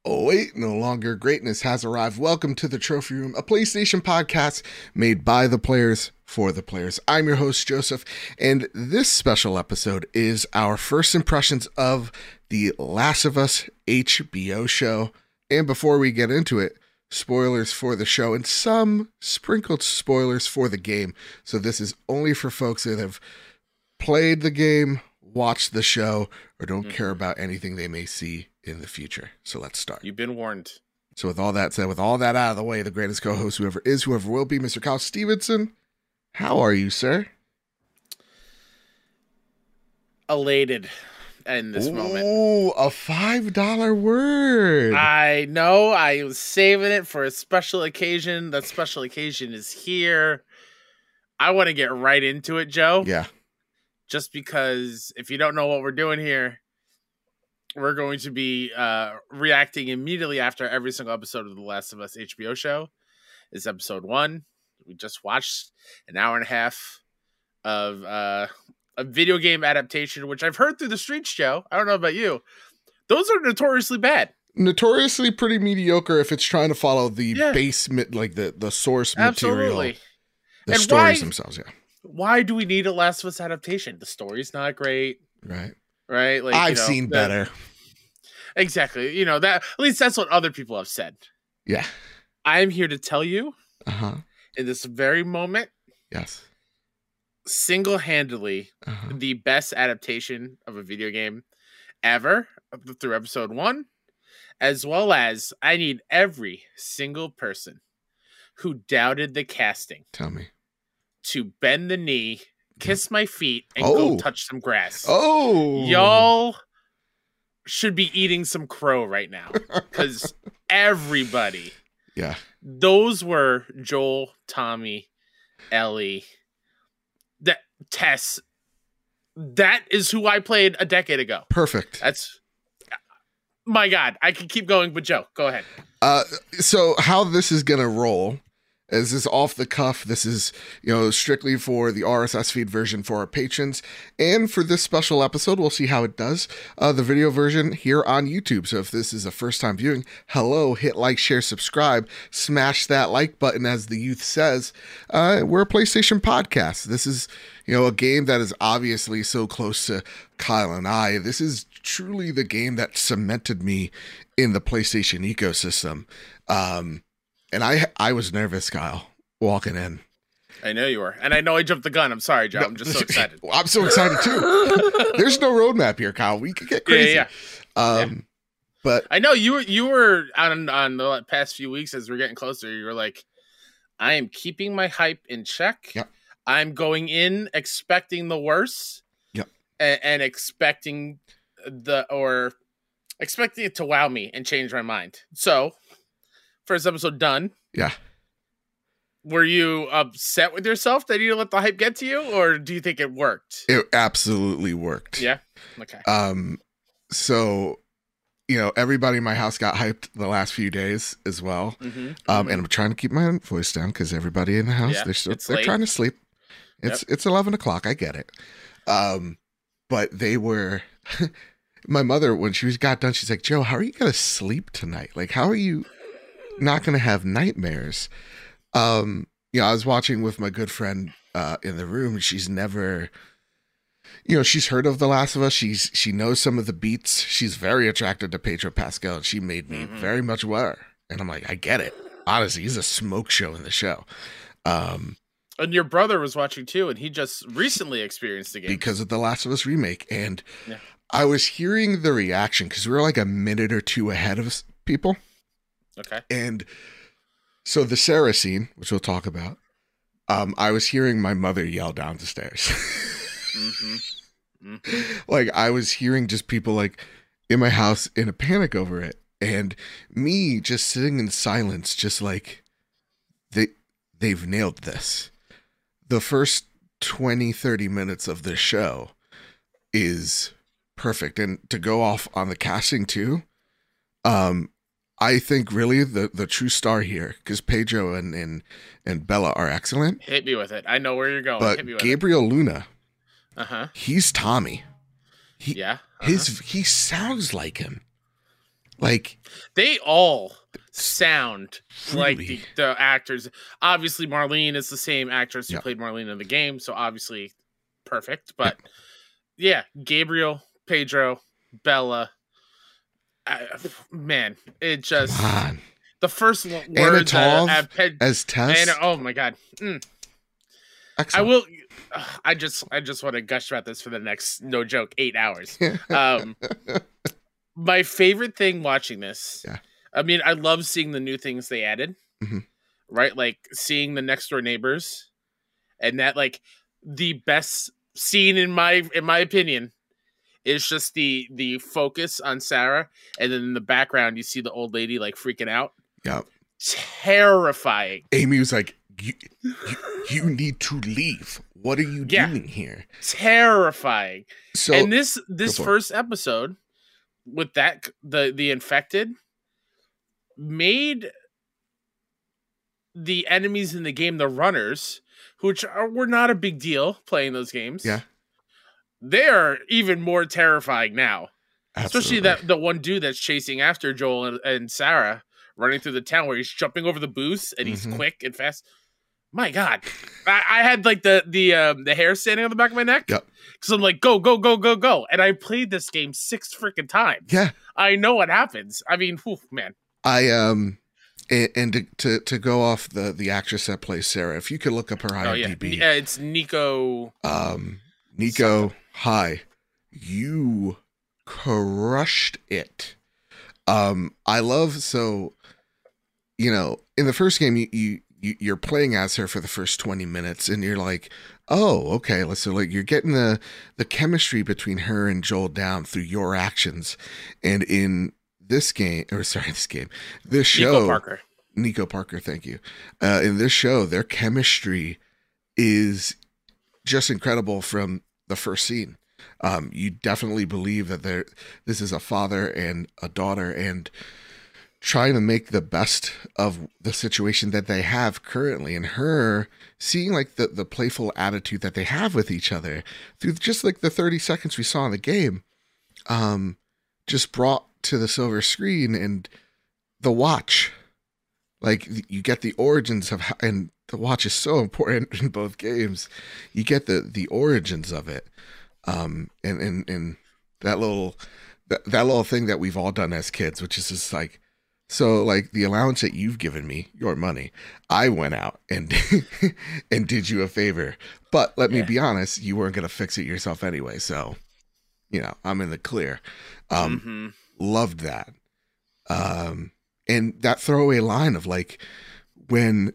Oh, wait, no longer greatness has arrived. Welcome to the Trophy Room, a PlayStation podcast made by the players for the players. I'm your host, Joseph, and this special episode is our first impressions of The Last of Us HBO show. And before we get into it, spoilers for the show and some sprinkled spoilers for the game. So this is only for folks that have played the game, watched the show, or don't care about anything they may see in the future. So let's start. You've been warned. So with all that said, with all that out of the way, the greatest co-host, whoever is, whoever will be, Mr. Kyle Stevenson. How are you, sir? Elated in this moment. Ooh, a $5 word. I know. I was saving it for a special occasion. That special occasion is here. I want to get right into it, Joe. Yeah. Just because if you don't know what we're doing here, we're going to be reacting immediately after every single episode of The Last of Us HBO show. It's episode 1. We just watched an hour and a half of a video game adaptation, which I've heard through the streets, Joe. I don't know about you. Those are notoriously bad. Notoriously pretty mediocre if it's trying to follow the base, like the source material. Absolutely. The And stories themselves, yeah. Why do we need a Last of Us adaptation? The story's not great. Right. Right? Like, I've seen better. Exactly. You know, that at least that's what other people have said. Yeah. I'm here to tell you Uh-huh. in this very moment, Yes. single-handedly the best adaptation of a video game ever through episode 1, as well as I need every single person who doubted the casting Tell me. to bend the knee, kiss my feet, and go touch some grass. Oh. Y'all should be eating some crow right now because everybody, those were Joel, Tommy, Ellie, Tess. That is who I played a decade ago. Perfect. That's my God. I can keep going, but Joe, go ahead. So how this is gonna roll is this off the cuff. This is, strictly for the RSS feed version for our patrons. And for this special episode, we'll see how it does. The video version here on YouTube. So if this is a first time viewing, hello, hit like, share, subscribe, smash that like button, as the youth says. We're a PlayStation podcast. This is, a game that is obviously so close to Kyle and I. This is truly the game that cemented me in the PlayStation ecosystem. And I was nervous, Kyle, walking in. I know you were. And I know I jumped the gun. I'm sorry, Joe. I'm just so excited. I'm so excited, too. There's no roadmap here, Kyle. We could get crazy. Yeah. But I know you were on the past few weeks as we're getting closer. You were like, I am keeping my hype in check. Yep. I'm going in expecting the worst. Yep. And expecting it to wow me and change my mind. So, first episode done. Yeah. Were you upset with yourself that you didn't let the hype get to you, or do you think it worked? It absolutely worked. Yeah. Okay. So, everybody in my house got hyped the last few days as well. And I'm trying to keep my voice down because everybody in the house, they're trying to sleep. It's 11 o'clock. I get it. But they were. My mother, when she got done, she's like, Joe, how are you going to sleep tonight? Like, how are you not going to have nightmares? I was watching with my good friend in the room. She's never, she's heard of The Last of Us. She knows some of the beats. She's very attracted to Pedro Pascal. And she made me very much aware. And I'm like, I get it. Honestly, he's a smoke show in the show. And your brother was watching too, and he just recently experienced the game. Because of The Last of Us remake. And I was hearing the reaction because we were like a minute or two ahead of people. Okay. And so the Sarah scene, which we'll talk about, I was hearing my mother yell down the stairs. Like, I was hearing just people like in my house in a panic over it. And me just sitting in silence, just like, they've nailed this. The first 20, 30 minutes of the show is perfect. And to go off on the casting too, I think really the true star here, because Pedro and Bella are excellent. Hit me with it. I know where you're going. But Hit me with Gabriel Luna, Uh-huh. He's Tommy. Yeah. He sounds like him. Like they all sound really. like the actors. Obviously, Marlene is the same actress who played Marlene in the game, so obviously perfect. But yeah, Gabriel, Pedro, Bella, man, it just the first word as Tess. Oh my god. Excellent. I just want to gush about this for the next, no joke, 8 hours. My favorite thing watching this. Yeah. I mean, I love seeing the new things they added. Mm-hmm. Right, like seeing the next door neighbors, and that like the best scene in my opinion is just the focus on Sarah, and then in the background you see the old lady like freaking out. Yeah, terrifying. Amy was like, "You need to leave. What are you doing here?" Terrifying. So, and this first episode with that the infected made the enemies in the game, the runners, which were not a big deal playing those games. Yeah. They are even more terrifying now. Absolutely. Especially the one dude that's chasing after Joel and Sarah running through the town where he's jumping over the booths and he's quick and fast. My God. I had like the hair standing on the back of my neck. Yep. Because I'm like, go, go, go, go, go. And I played this game 6 freaking times. Yeah. I know what happens. I mean, whew, man. And to go off the actress that plays Sarah, if you could look up her IMDb. Yeah, it's Nico. Nico, hi. You crushed it. I love, so, you know, in the first game, you're playing as her for the first 20 minutes, and you're like, oh, okay. So like you're getting the chemistry between her and Joel down through your actions, and in this show, Nico Parker, thank you. In this show, their chemistry is just incredible from the first scene. You definitely believe that this is a father and a daughter, and trying to make the best of the situation that they have currently, and her seeing like the playful attitude that they have with each other through just like the 30 seconds we saw in the game, just brought to the silver screen. And the watch, like you get the origins of how, and the watch is so important in both games. You get the origins of it. And that little thing that we've all done as kids, which is just like, so like the allowance that you've given me, your money, I went out and and did you a favor. But let me be honest, you weren't going to fix it yourself anyway. So, you know, I'm in the clear. Loved that. And that throwaway line of like, when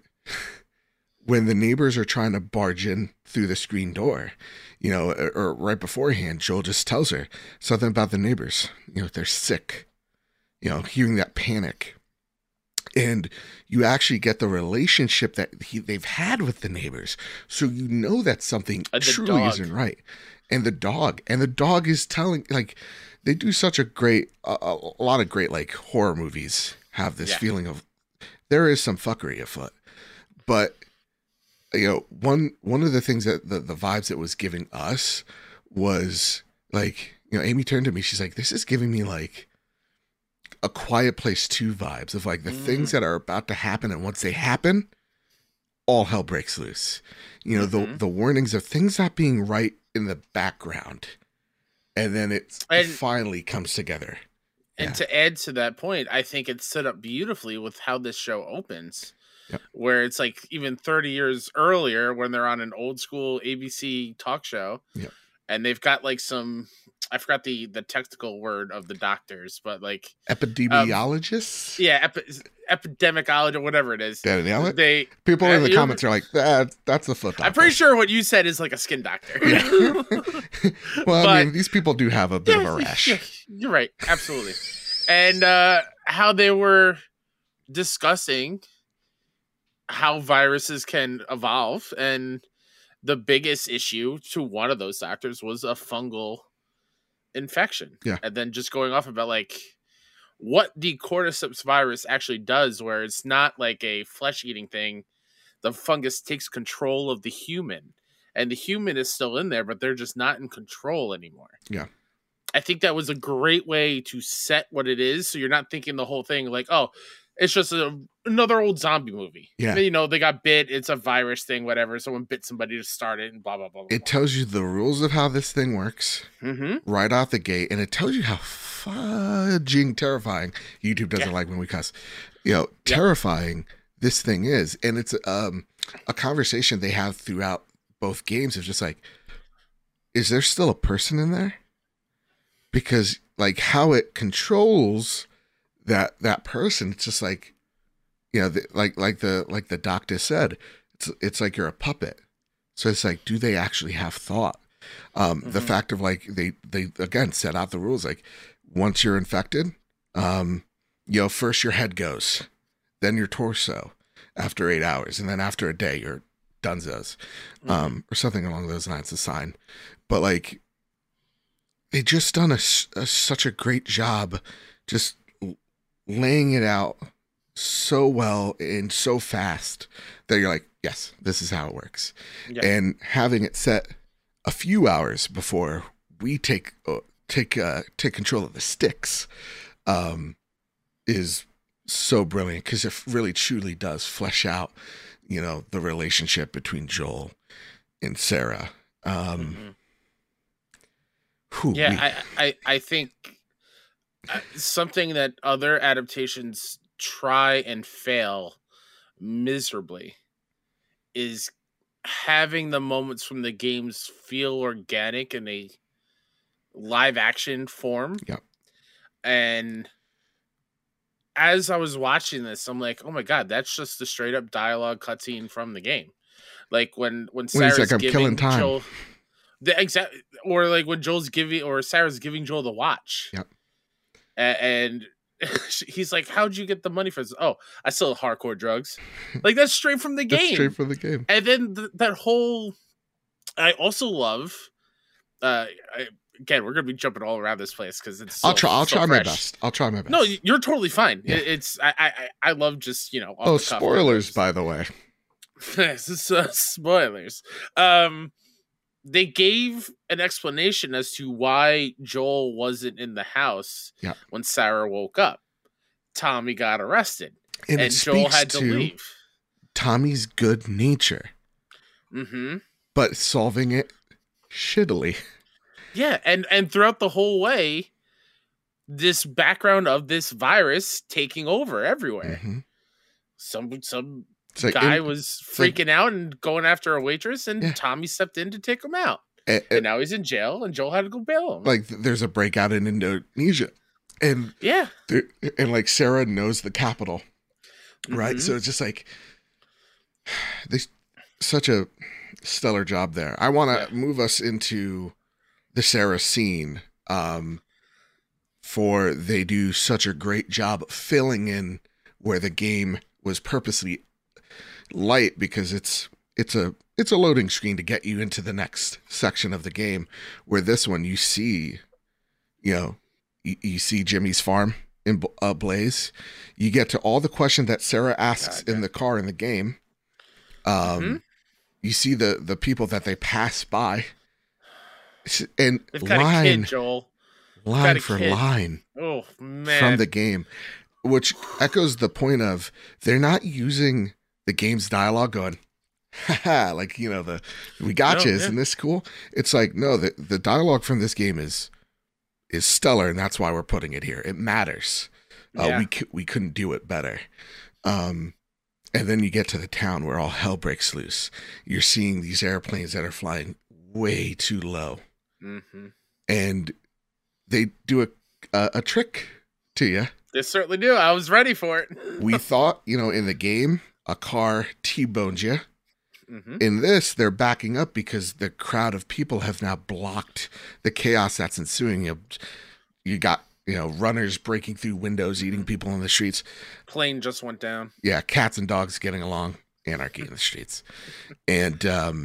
the neighbors are trying to barge in through the screen door, you know, or right beforehand, Joel just tells her something about the neighbors. You know, they're sick. You know, hearing that panic, and you actually get the relationship that they've had with the neighbors. So you know that something truly isn't right. And the dog is telling, like, they do such a great, a lot of great like horror movies have this feeling of there is some fuckery afoot. But you know, one of the things that the vibes it was giving us was like, you know, Amy turned to me, she's like, this is giving me like A Quiet Place 2 vibes of like the things that are about to happen, and once they happen, all hell breaks loose. You know, the warnings of things not being right in the background, and then it finally comes together. And to add to that point, I think it's set up beautifully with how this show opens. Yep. Where it's like even 30 years earlier when they're on an old school ABC talk show. Yep. And they've got like some, I forgot the technical word of the doctors, but like epidemiologists. Epidemicologist or whatever it is. People in the comments are like, that's the foot doctor. I'm pretty sure what you said is like a skin doctor. Yeah. Well, I mean, these people do have a bit of a rash. Yeah, you're right. Absolutely. And how they were discussing how viruses can evolve, and the biggest issue to one of those doctors was a fungal infection. Yeah. And then just going off about like what the cordyceps virus actually does, where it's not like a flesh-eating thing. The fungus takes control of the human, and the human is still in there, but they're just not in control anymore. Yeah. I think that was a great way to set what it is. So you're not thinking the whole thing like, oh, it's just another old zombie movie. Yeah. You know, they got bit. It's a virus thing, whatever. Someone bit somebody to start it and blah, blah, blah. It tells you the rules of how this thing works right out the gate. And it tells you how fudging terrifying. YouTube doesn't like when we cuss. You know, terrifying this thing is. And it's a conversation they have throughout both games of just like, is there still a person in there? Because like how it controls that person, it's just like, you know, like the doctor said, it's like you're a puppet. So it's like, do they actually have thought? The fact of like they again set out the rules like once you're infected, you know, first your head goes, then your torso after 8 hours, and then after a day you're dunzos, or something along those lines. A sign, but like they just done such a great job, just laying it out so well and so fast that you're like, yes, this is how it works. Yep. And having it set a few hours before we take control of the sticks is so brilliant, because it really truly does flesh out, you know, the relationship between Joel and Sarah. I think something that other adaptations try and fail miserably is having the moments from the games feel organic in a live action form. Yep. And as I was watching this, I'm like, oh my God, that's just the straight up dialogue cutscene from the game. Like when Sarah's like, I'm giving killing time. Joel or like when Sarah's giving Joel the watch. Yep. And he's like, how'd you get the money for this? Oh, I sell hardcore drugs. Like that's straight from the game. That's straight from the game. And then that whole, I also love, again, we're going to be jumping all around this place because it's I'll try my best. No, you're totally fine. Yeah. It's I love just, you know. Oh, spoilers, by the way. This is spoilers. They gave an explanation as to why Joel wasn't in the house when Sarah woke up. Tommy got arrested, and Joel had to leave. Tommy's good nature, but solving it shittily. Yeah, and throughout the whole way, this background of this virus taking over everywhere. Some guy was freaking out and going after a waitress, and Tommy stepped in to take him out. And now he's in jail, and Joel had to go bail him. Like there's a breakout in Indonesia, and and like Sarah knows the capital, right? So it's just like such a stellar job there. I want to move us into the Sarah scene. For they do such a great job of filling in where the game was purposely light, because it's a loading screen to get you into the next section of the game, where this one you see, you know, you see Jimmy's farm in blaze. You get to all the questions that Sarah asks in the car in the game. You see the people that they pass by, and they've got a kid, Joel. Line for line. Oh man. From the game, which echoes the point of they're not using the game's dialogue going, haha, like, you know, we got you, isn't this cool? It's like, no, the dialogue from this game is stellar, and that's why we're putting it here. It matters. We couldn't do it better. And then you get to the town where all hell breaks loose. You're seeing these airplanes that are flying way too low, and they do a trick to you. They certainly do. I was ready for it. We thought, you know, in the game, a car T-boned you. In this, they're backing up because the crowd of people have now blocked the chaos that's ensuing. You got, you know, runners breaking through windows, eating people in the streets. Plane just went down. Yeah, cats and dogs getting along. Anarchy in the streets. And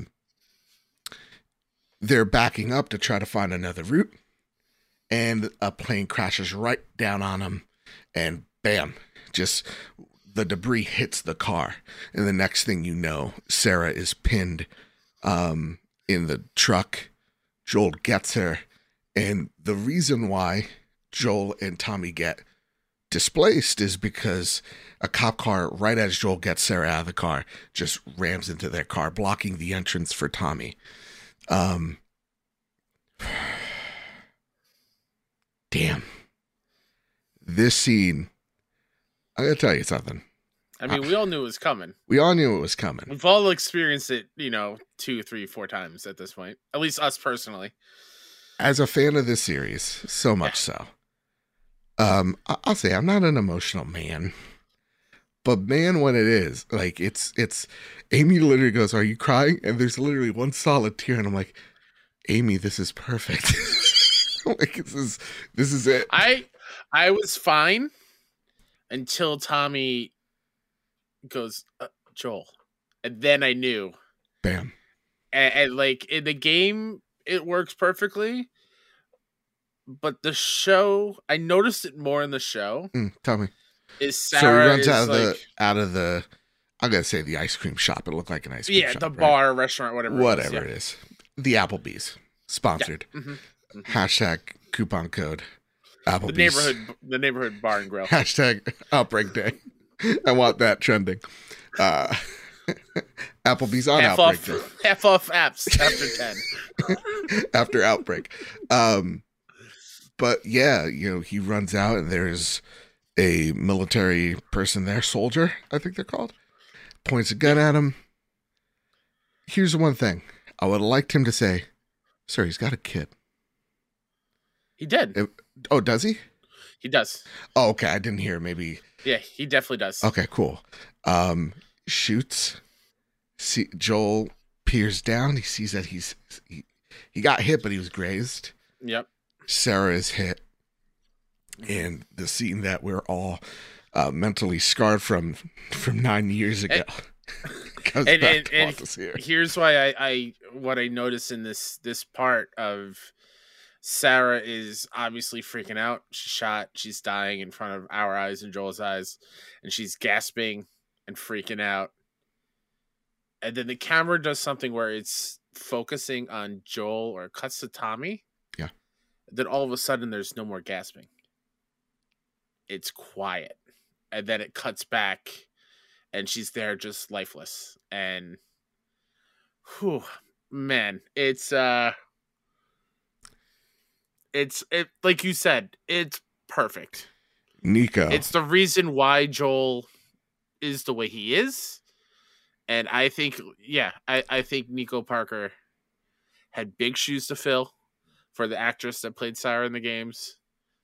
they're backing up to try to find another route. And a plane crashes right down on them. And bam, just the debris hits the car. And the next thing you know, Sarah is pinned in the truck. Joel gets her And the reason why Joel and Tommy get displaced is because a cop car, right as Joel gets Sarah out of the car, just rams into their car, blocking the entrance for Tommy. Damn. This scene, I'm going to tell you something. I mean, we all knew it was coming. We all knew it was coming. We've all experienced it, 2, 3, 4 times at this point. At least us personally. As a fan of this series, so much so. I'll say I'm not an emotional man. But man, when it is, like, it's Amy literally goes, "Are you crying?" And there's literally one solid tear. And I'm like, Amy, this is perfect. Like, this is it. I was fine until Tommy goes, Joel, and then I knew. Bam. And like in the game, it works perfectly, but the show, I noticed it more in the show. Tell me. Is Sarah? So he runs out of the. I'm gonna say the ice cream shop. It looked like an ice cream shop. Yeah, the bar, restaurant, whatever it is. The Applebee's sponsored. Yeah. Hashtag coupon code Applebee's. The neighborhood bar and grill. Hashtag Outbreak Day. I want that trending. Applebee's on Outbreak Day. Half off apps after 10. After Outbreak. But yeah, he runs out and there's a military person there, soldier, I think they're called, points a gun at him. Here's the one thing. I would have liked him to say, "Sir, he's got a kid." He did. Does he? He does. Oh, okay. I didn't hear. Maybe. Yeah, he definitely does. Okay, cool. Shoots. See, Joel peers down. He sees that he got hit, but he was grazed. Yep. Sarah is hit. And the scene that we're all mentally scarred from 9 years ago. And here's why what I noticed in this part of Sarah is obviously freaking out. She's shot. She's dying in front of our eyes and Joel's eyes. And she's gasping and freaking out. And then the camera does something where it's focusing on Joel or it cuts to Tommy. Yeah. Then all of a sudden there's no more gasping. It's quiet. And then it cuts back and she's there just lifeless. And whew, man, it's like you said, it's perfect. Nico. It's the reason why Joel is the way he is. And I think, I think Nico Parker had big shoes to fill for the actress that played Sarah in the games.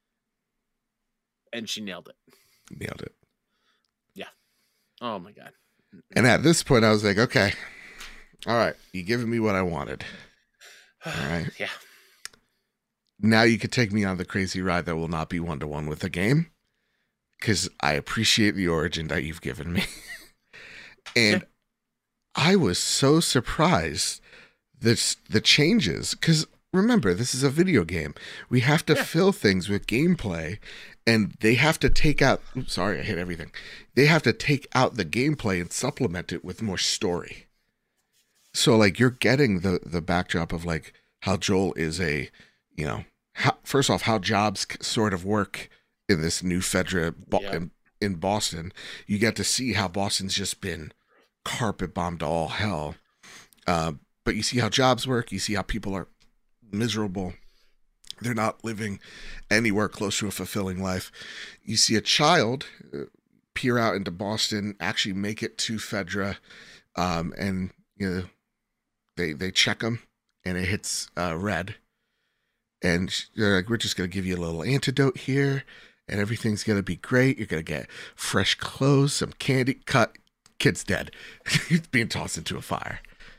And she nailed it. Yeah. Oh my God. And at this point I was like, okay, all right, you giving me what I wanted. All right. Yeah. Now you could take me on the crazy ride that will not be 1-to-1 with the game, because I appreciate the origin that you've given me. And I was so surprised that the changes, because remember, this is a video game. We have to fill things with gameplay, and they have to take out... Oops, sorry, I hit everything. They have to take out the gameplay and supplement it with more story. So, like, you're getting the backdrop of, like, how Joel is a, first off, how jobs sort of work in this new Fedra in Boston. You get to see how Boston's just been carpet bombed to all hell. But you see how jobs work. You see how people are miserable. They're not living anywhere close to a fulfilling life. You see a child peer out into Boston, actually make it to Fedra, and they check him, and it hits red. And they're like, "We're just going to give you a little antidote here, and everything's going to be great. You're going to get fresh clothes, some candy." Cut. Kid's dead. He's being tossed into a fire.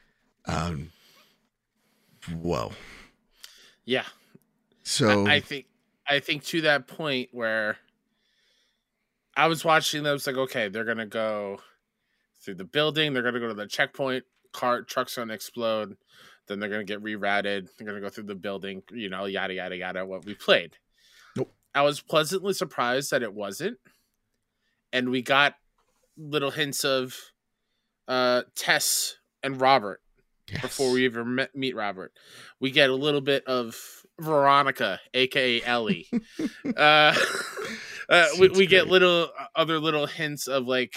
Whoa. Yeah. So I think to that point where I was watching, I was like, okay, they're going to go through the building. They're going to go to the checkpoint. Trucks going to explode. Then they're going to get rerouted. They're going to go through the building, yada, yada, yada, what we played. Nope. I was pleasantly surprised that it wasn't. And we got little hints of Tess and Robert before we ever meet Robert. We get a little bit of Veronica, aka Ellie. We get other little hints of like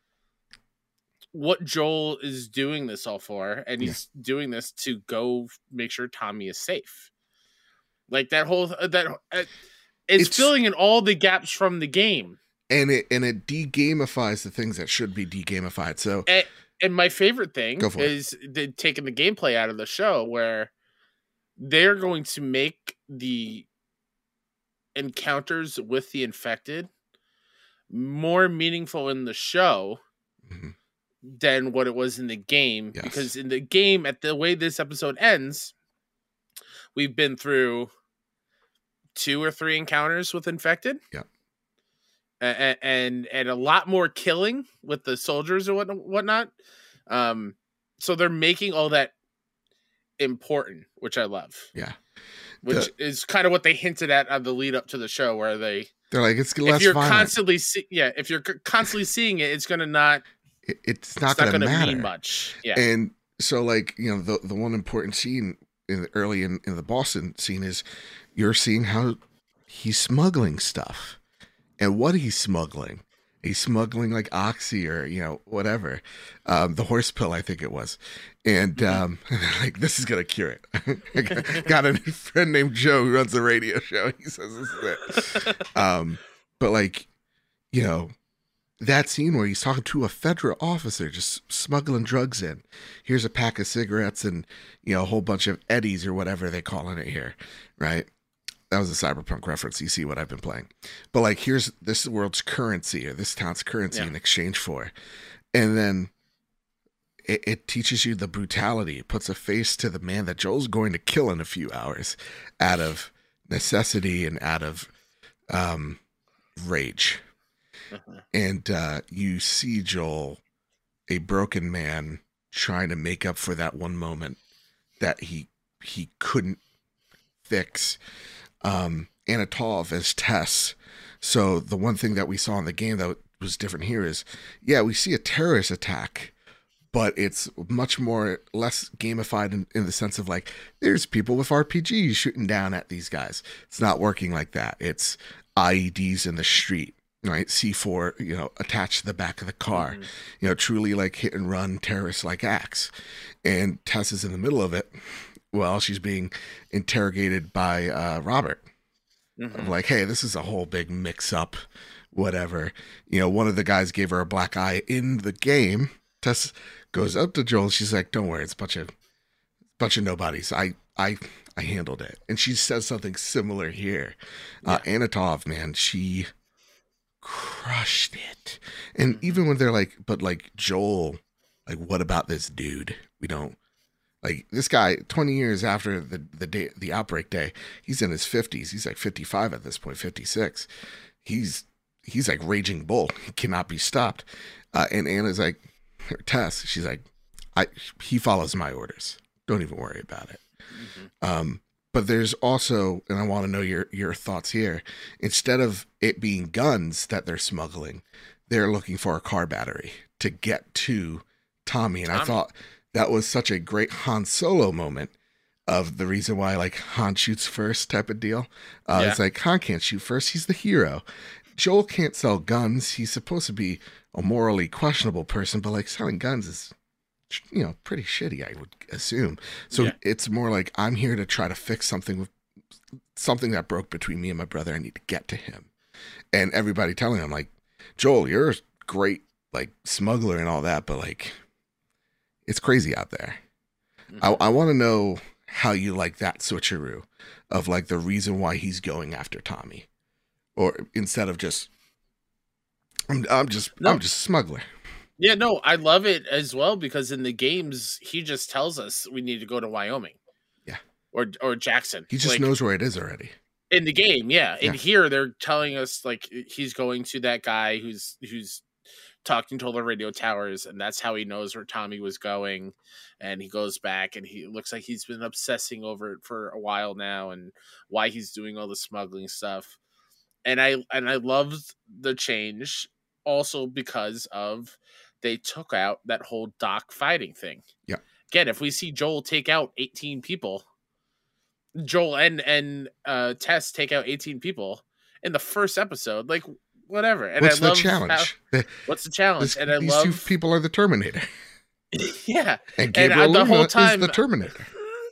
what Joel is doing this all for, and he's doing this to go make sure Tommy is safe. Like that whole it's filling in all the gaps from the game, and it de-gamifies the things that should be de-gamified. So, and my favorite thing is taking the gameplay out of the show, where they're going to make the encounters with the infected more meaningful in the show than what it was in the game. Yes. Because in the game, at the way this episode ends, we've been through 2 or 3 encounters with infected. Yeah. And a lot more killing with the soldiers or whatnot. So they're making all that important, which I love. Yeah. Which is kind of what they hinted at on the lead up to the show, where they're like, it's less if you're violent. constantly if you're constantly seeing it, it's gonna not. It's not going to mean much. Yeah. And so, like, you know, the one important scene early in the Boston scene is you're seeing how he's smuggling stuff, and what he's smuggling. He's smuggling like Oxy or, you know, whatever. The horse pill, I think it was. And like, this is going to cure it. I got a friend named Joe who runs a radio show. He says this is it. But like, you know, that scene where he's talking to a federal officer, just smuggling drugs in. Here's a pack of cigarettes and, you know, a whole bunch of Eddies or whatever they're calling it here. Right. That was a Cyberpunk reference. You see what I've been playing. But like, here's this world's currency or this town's currency in exchange for. And then it teaches you the brutality. It puts a face to the man that Joel's going to kill in a few hours out of necessity and out of rage. And you see Joel, a broken man, trying to make up for that one moment that he couldn't fix. Anatov as Tess. So the one thing that we saw in the game that was different here is, we see a terrorist attack, but it's much less gamified in the sense of like, there's people with RPGs shooting down at these guys. It's not working like that. It's IEDs in the street, right? C4, you know, attached to the back of the car, you know, truly like hit and run terrorist like acts. And Tess is in the middle of it. Well, she's being interrogated by Robert. Of like, hey, this is a whole big mix-up, whatever. You know, one of the guys gave her a black eye in the game. Tess goes up to Joel. She's like, don't worry, it's a bunch of nobodies. I handled it. And she says something similar here. Anatov, man, she crushed it. And even when they're like, but like, Joel, like, what about this dude? We don't. Like, this guy, 20 years after the outbreak day, he's in his 50s. He's like 55 at this point, 56. He's like raging bull. He cannot be stopped. And Anna's like, Tess, she's like, he follows my orders. Don't even worry about it. But there's also, and I want to know your thoughts here. Instead of it being guns that they're smuggling, they're looking for a car battery to get to Tommy. And I thought that was such a great Han Solo moment of the reason why, like, Han shoots first type of deal. It's like, Han can't shoot first. He's the hero. Joel can't sell guns. He's supposed to be a morally questionable person, but like, selling guns is, you know, pretty shitty, I would assume. So it's more like, I'm here to try to fix something that broke between me and my brother. I need to get to him. And everybody telling him, like, Joel, you're a great, like, smuggler and all that, but like, it's crazy out there. I want to know how you like that switcheroo of like the reason why he's going after Tommy, or instead of just I'm just a smuggler. Yeah, no, I love it as well, because in the games he just tells us we need to go to Wyoming, or Jackson. He just knows where it is already in the game. And here they're telling us like he's going to that guy who's talking to all the radio towers, and that's how he knows where Tommy was going. And he goes back, and he looks like he's been obsessing over it for a while now, and why he's doing all the smuggling stuff. And I loved the change also because of they took out that whole Doc fighting thing. Yeah. Again, if we see Joel take out 18 people, Joel and Tess take out 18 people in the first episode. Like, whatever. And what's the challenge? What's the challenge? And these two people are the Terminator. Yeah. And Gabriel Luna the whole time, is the Terminator.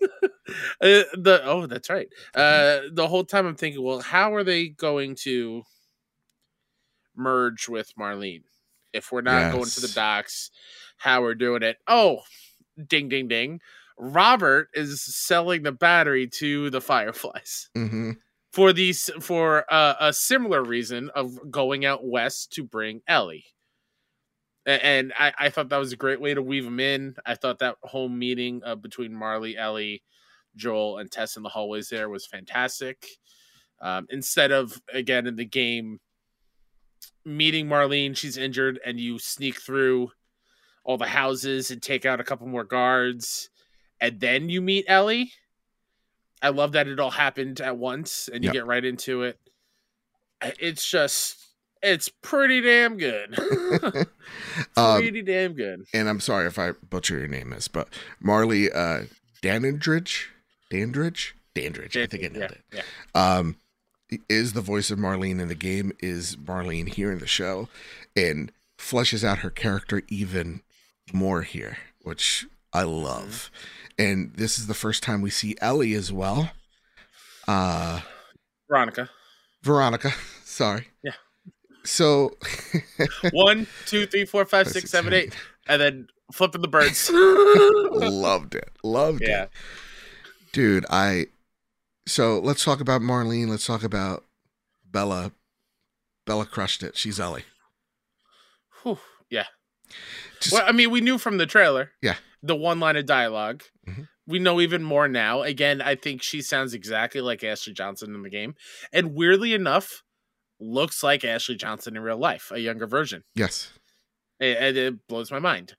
That's right. The whole time I'm thinking, well, how are they going to merge with Marlene if we're not going to the docks? How we're doing it? Oh, ding, ding, ding! Robert is selling the battery to the Fireflies for a similar reason of going out west to bring Ellie. And I thought that was a great way to weave them in. I thought that home meeting between Marley, Ellie, Joel, and Tess in the hallways there was fantastic. Instead of, again, in the game, meeting Marlene, she's injured, and you sneak through all the houses and take out a couple more guards, and then you meet Ellie. I love that it all happened at once, and you get right into it. It's pretty damn good. Pretty damn good. And I'm sorry if I butcher your name, but Marley Dandridge. I think I nailed it. Yeah. Is the voice of Marlene in the game, is Marlene here in the show, and fleshes out her character even more here, which I love. And this is the first time we see Ellie as well. Veronica. Sorry. Yeah. So 1, 2, 3, 4, 5, 6, 7, 8, and then flipping the birds. Loved it. Dude, so let's talk about Marlene. Let's talk about Bella. Bella crushed it. She's Ellie. Whew, yeah. Well, I mean, we knew from the trailer. Yeah. The one line of dialogue. Mm-hmm. We know even more now. Again, I think she sounds exactly like Ashley Johnson in the game. And weirdly enough, looks like Ashley Johnson in real life, a younger version. Yes. It blows my mind.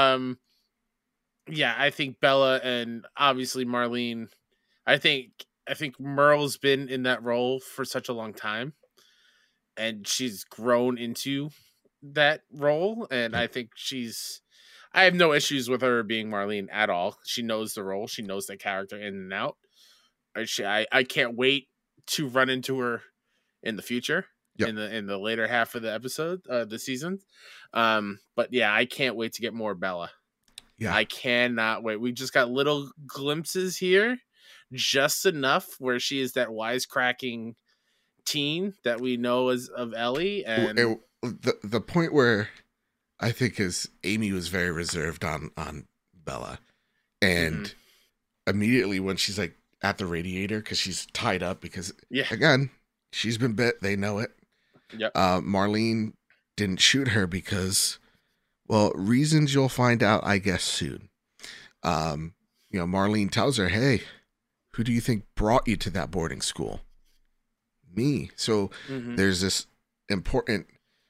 Yeah, I think Bella and obviously Marlene, I think Merle's been in that role for such a long time, and she's grown into that role. And I think I have no issues with her being Marlene at all. She knows the role. She knows the character in and out. I can't wait to run into her in the future. Yep. In the later half of the episode, the season. But yeah, I can't wait to get more Bella. Yeah. I cannot wait. We just got little glimpses here, just enough where she is that wisecracking teen that we know as of Ellie. And the point where I think is Amy was very reserved on Bella, and immediately when she's like at the radiator because she's tied up because again she's been bit, they know it. Yep. Marlene didn't shoot her because, well, reasons you'll find out, I guess, soon. Marlene tells her, hey, who do you think brought you to that boarding school? Me. So there's this important,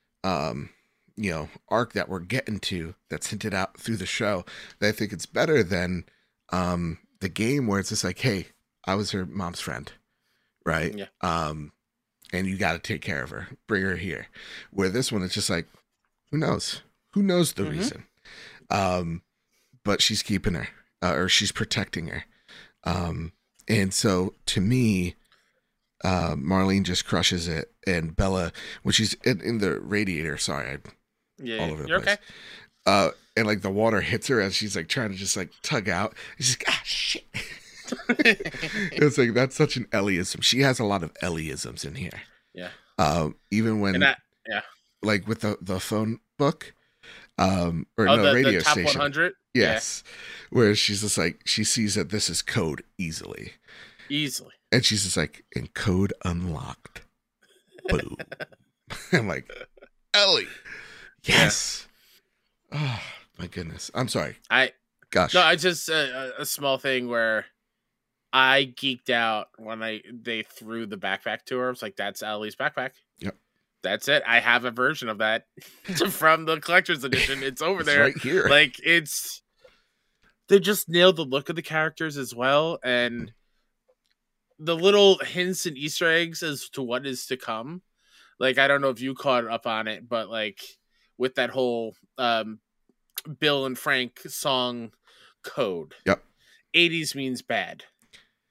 arc that we're getting to that's hinted out through the show that I think it's better than the game where it's just like, hey, I was her mom's friend, right? Yeah. And you got to take care of her, bring her here. Where this one, it's just like, who knows? Who knows the reason? But she's keeping her, or she's protecting her. And so to me, Marlene just crushes it. And Bella, when she's in the radiator, sorry, all over the place. Okay. And like the water hits her as she's like trying to just like tug out. She's like, shit. It's like, that's such an Ellieism. She has a lot of Ellieisms in here. Yeah. Even when, like with the phone book, radio the top station. 100. Yes, where she's just like, she sees that this is code easily, and she's just like, in code unlocked. Boom. I'm like, Ellie. Yes. Oh my goodness. I'm sorry. No, I just a small thing where I geeked out when they threw the backpack to her. I was like, that's Ellie's backpack. Yep. That's it. I have a version of that from the collector's edition. It's over there. Right here. Like, they just nailed the look of the characters as well. And the little hints and Easter eggs as to what is to come. Like, I don't know if you caught up on it, but like with that whole Bill and Frank song code. Yep. 80s means bad.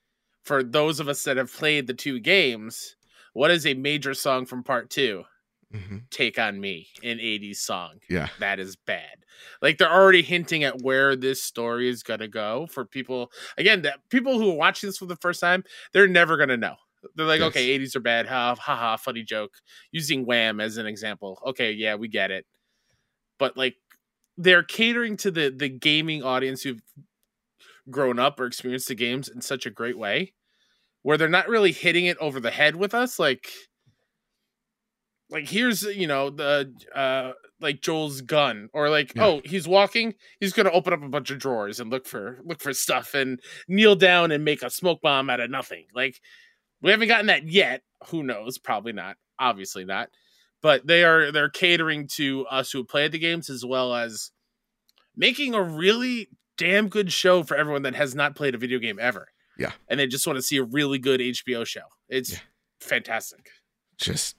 for those of us that have played the 2 games, what is a major song from part 2? Mm-hmm. Take on Me, an 80s song. Yeah. That is bad. Like, they're already hinting at where this story is going to go for people. Again, that people who are watching this for the first time, they're never going to know. They're like, okay, 80s are bad. Ha ha, funny joke. Using Wham as an example. Okay, yeah, we get it. But, like, they're catering to the gaming audience who've grown up or experienced the games in such a great way, where they're not really hitting it over the head with us. Like here's, the like Joel's gun, or like, oh, he's walking, he's gonna open up a bunch of drawers and look for stuff and kneel down and make a smoke bomb out of nothing. Like, we haven't gotten that yet. Who knows? Probably not. Obviously not. But they're catering to us who played the games, as well as making a really damn good show for everyone that has not played a video game ever. Yeah. And they just want to see a really good HBO show. It's fantastic. Just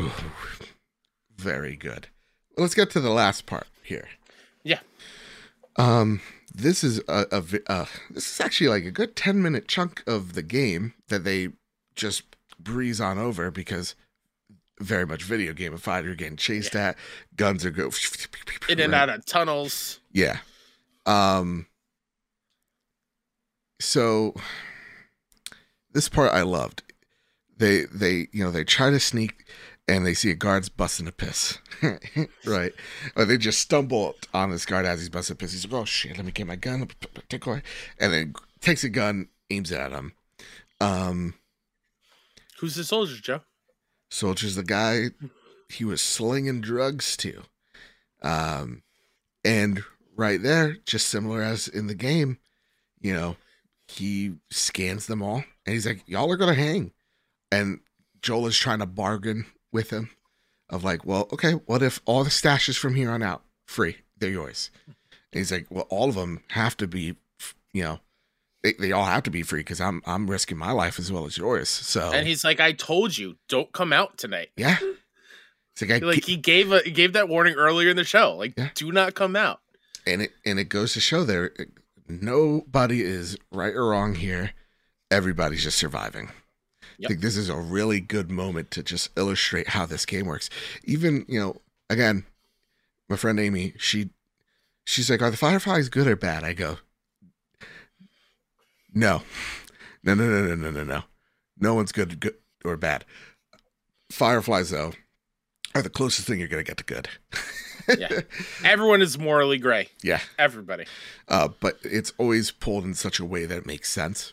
very good. Let's get to the last part here. Yeah. This is this is actually like a good 10-minute chunk of the game that they just breeze on over, because very much video gamified. You're getting chased at, guns are go in and out of tunnels. Yeah. So this part I loved. They try to sneak and they see a guard's busting a piss. Right. Or they just stumble on this guard as he's busting a piss. He's like, oh shit, let me get my gun, take away, and then takes a gun, aims it at him. Who's the soldier, Joe? Soldier's the guy he was slinging drugs to. And right there, just similar as in the game, he scans them all and he's like, y'all are going to hang. And Joel is trying to bargain with him of like, well, okay, what if all the stashes from here on out, free, they're yours? And he's like, well, all of them have to be, they all have to be free, because I'm risking my life as well as yours. So, and he's like, I told you, don't come out tonight. Yeah. It's like, he gave that warning earlier in the show. Like, do not come out. And it goes to show there, nobody is right or wrong here. Everybody's just surviving. Yep. I think this is a really good moment to just illustrate how this game works. Even, again, my friend Amy, she's like, are the Fireflies good or bad? I go, No. No one's good or bad. Fireflies, though, are the closest thing you're going to get to good. Yeah. Everyone is morally gray. Yeah. Everybody. But it's always pulled in such a way that it makes sense.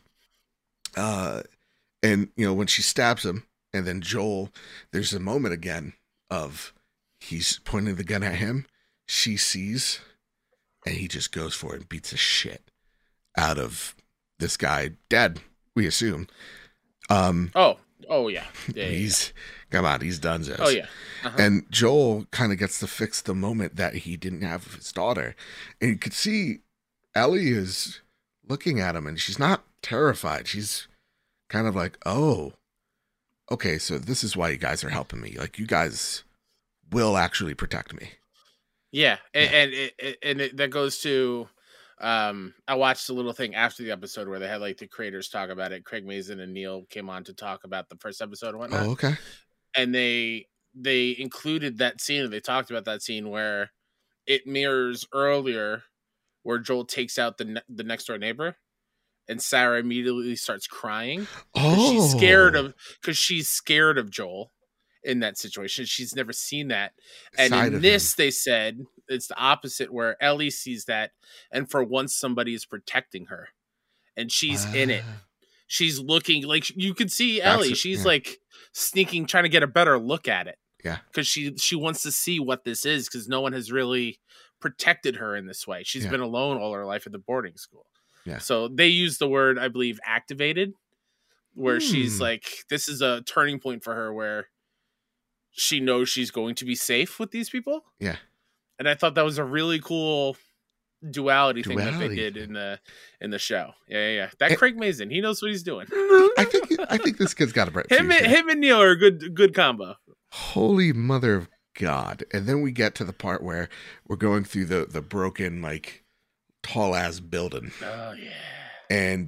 And, when she stabs him, and then Joel, there's a moment again of he's pointing the gun at him. She sees, and he just goes for it and beats the shit out of this guy, dead, we assume. Oh yeah. Come on, he's done this. Oh yeah. Uh-huh. And Joel kind of gets to fix the moment that he didn't have his daughter. And you could see Ellie is looking at him, and she's not terrified. She's kind of like, oh, okay, so this is why you guys are helping me. Like, you guys will actually protect me. Yeah. And that goes to, I watched a little thing after the episode where they had like the creators talk about it. Craig Mazin and Neil came on to talk about the first episode and whatnot. Oh, okay. And they included that scene, and they talked about that scene where it mirrors earlier where Joel takes out the next door neighbor, and Sarah immediately starts crying. Oh, because she's scared of Joel in that situation. She's never seen that. And in this, they said it's the opposite, where Ellie sees that, and for once somebody is protecting her, and she's in it. She's looking, like, you could see Ellie. She's like sneaking, trying to get a better look at it. Yeah. Because she wants to see what this is, because no one has really protected her in this way. She's been alone all her life at the boarding school. Yeah. So they use the word, I believe, activated, where she's like, this is a turning point for her where she knows she's going to be safe with these people. Yeah. And I thought that was a really cool duality thing that they did in the show. Yeah. That Craig Mazin, he knows what he's doing. I think this kid's got a bright future. Him and Neil are a good combo. Holy mother of God. And then we get to the part where we're going through the broken, like, tall ass building. Oh yeah. And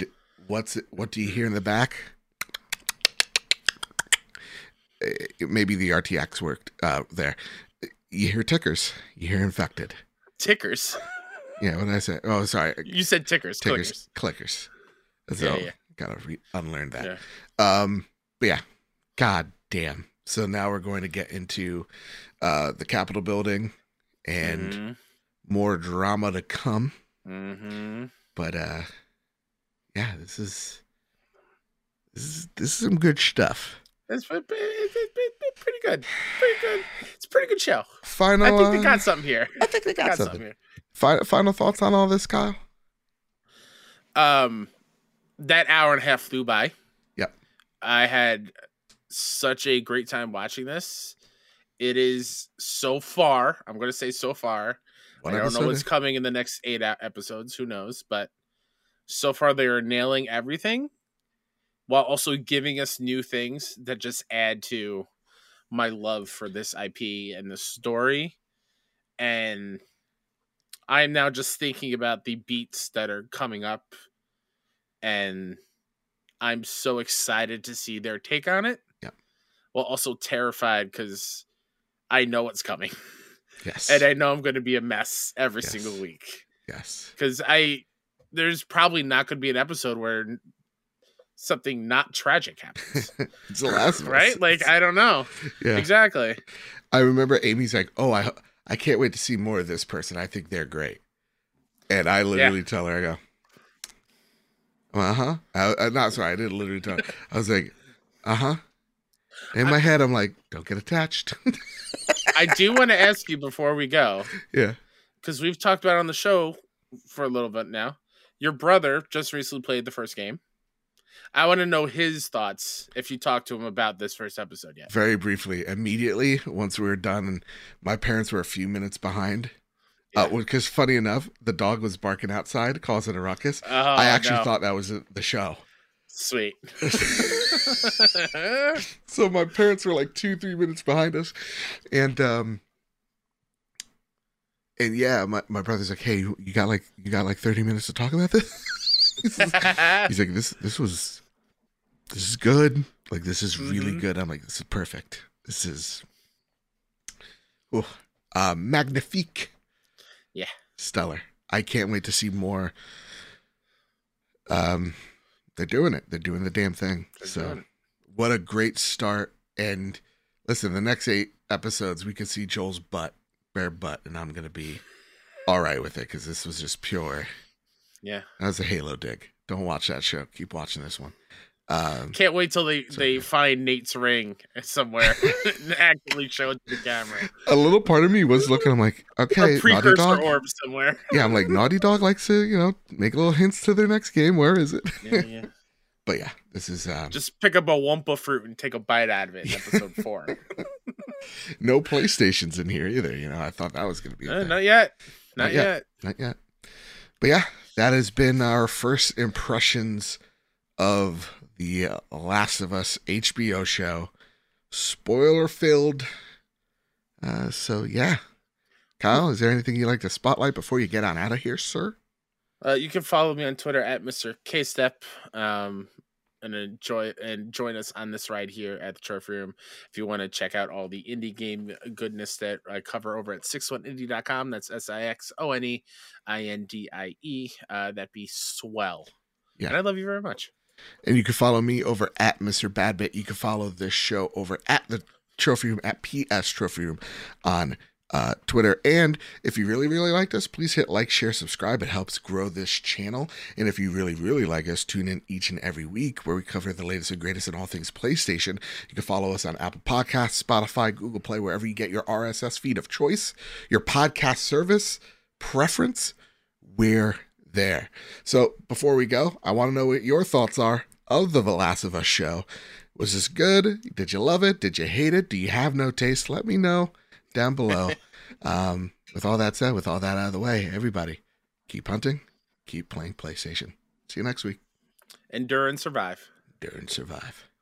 What do you hear in the back? Maybe the RTX worked there. You hear tickers. You hear infected. Tickers? Yeah, what did I say? Oh, sorry. You said tickers. Clickers. So, gotta unlearn that. Yeah. But yeah, god damn. So now we're going to get into the Capitol building and more drama to come. Mm-hmm. But yeah, this is some good stuff. It's pretty good. It's a pretty good show. I think they got something here. I think they got something here. Final thoughts on all this, Kyle? That hour and a half flew by. Yep. I had such a great time watching this. It is so far. I'm going to say so far. I don't know what's coming in the next 8 episodes. Who knows? But so far they are nailing everything while also giving us new things that just add to my love for this IP and the story. And I'm now just thinking about the beats that are coming up, and I'm so excited to see their take on it. Yeah. While also terrified because I know what's coming. Yes. And I know I'm going to be a mess every single week. Yes. Because there's probably not going to be an episode where something not tragic happens. It's the last of us. Right? Like, I don't know. Yeah. Exactly. I remember Amy's like, oh, I can't wait to see more of this person. I think they're great. And I literally tell her, I go, uh-huh. Not sorry, I didn't literally tell her. I was like, uh-huh. In my head, I'm like, don't get attached. I do want to ask you before we go. Yeah. Because we've talked about it on the show for a little bit now. Your brother just recently played the first game. I want to know his thoughts if you talked to him about this first episode yet. Very briefly. Immediately, once we were done, and my parents were a few minutes behind. Because funny enough, the dog was barking outside, causing a ruckus. I actually thought that was the show. Sweet. So my parents were like 2-3 minutes behind us. And yeah, my brother's like, hey, you got like 30 minutes to talk about this? He's like, this is good. Like, this is really good. I'm like, this is perfect. This is magnifique. Yeah. Stellar. I can't wait to see more. They're doing it. They're doing the damn thing. What a great start. And listen, the next 8 episodes, we can see Joel's bare butt, and I'm going to be all right with it because this was just pure. Yeah. That was a Halo dig. Don't watch that show. Keep watching this one. Can't wait till they find Nate's ring somewhere and actually show it to the camera. A little part of me was looking, I'm like, okay, Naughty Dog orb somewhere. Yeah, I'm like, Naughty Dog likes to, make little hints to their next game. Where is it? Yeah. But yeah, this is just pick up a Wumpa fruit and take a bite out of it in episode 4. No PlayStations in here either. I thought that was going to be not yet. Not yet. But yeah, that has been our first impressions of the Last of Us HBO show. Spoiler filled. So yeah. Kyle, is there anything you'd like to spotlight before you get on out of here, sir? You can follow me on Twitter at Mr. K-Step, and join us on this ride here at the Trophy Room. If you want to check out all the indie game goodness that I cover over at 61indie.com, that's SIXONEINDIE. That'd be swell. Yeah. And I love you very much. And you can follow me over at Mr. Badbit. You can follow this show over at the Trophy Room at PS Trophy Room on Twitter. And if you really, really liked us, please hit like, share, subscribe. It helps grow this channel. And if you really, really like us, tune in each and every week where we cover the latest and greatest in all things PlayStation. You can follow us on Apple Podcasts, Spotify, Google Play, wherever you get your RSS feed of choice, your podcast service preference, we're there. So before we go, I want to know what your thoughts are of the Last of Us show. Was this good? Did you love it? Did you hate it? Do you have no taste? Let me know down below. With all that said, with all that out of the way, everybody, keep hunting, keep playing PlayStation. See you next week. Endure and survive. Endure and survive.